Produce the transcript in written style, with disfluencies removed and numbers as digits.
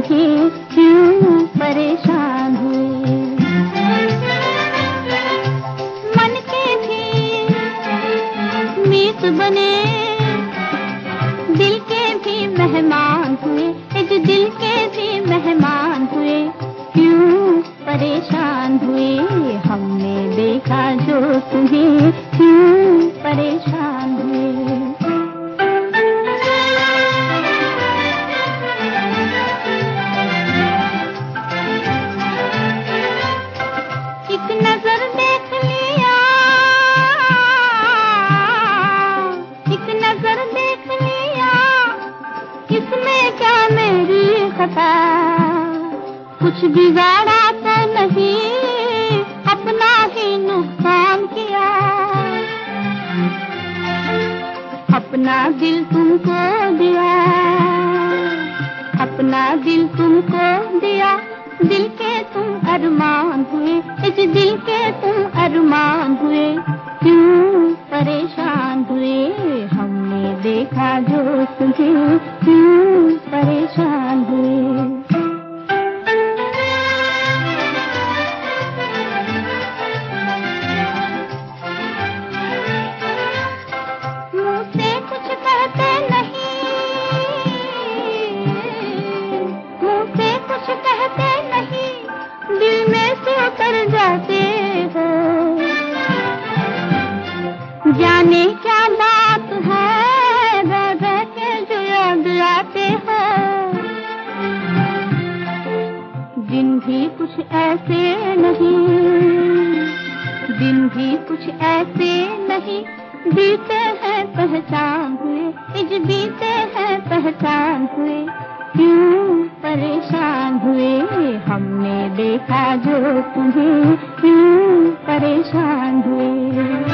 तुम्हें क्यों परेशान हुए। मन के भी मीत बने, दिल के भी मेहमान हुए, एक दिल के भी मेहमान हुए, क्यों परेशान हुए। हमने देखा जो तुम्हें क्यों परेशान हुए। एक नजर देख लिया, एक नजर देख लिया, इसमें क्या मेरी खता। कुछ बिगाड़ा तो नहीं, अपना ही नुकसान किया। अपना दिल तुमको दिया, अपना दिल तुमको दिया, दिल के तुम अरमान हुए, इस दिल के तुम अरमान हुए, क्यों परेशान हुए। हमने देखा जो तुम्हें क्यों परेशान हुए। जाते हो जाने क्या बात है, रह के जो याद आते हो। दिन भी कुछ ऐसे नहीं, दिन भी कुछ ऐसे नहीं, बीते हैं पहचान हुए, इज बीते हैं पहचान हुए, क्यों परेशान हुए। हमने देखा जो तुम्हें क्यों परेशान हुए।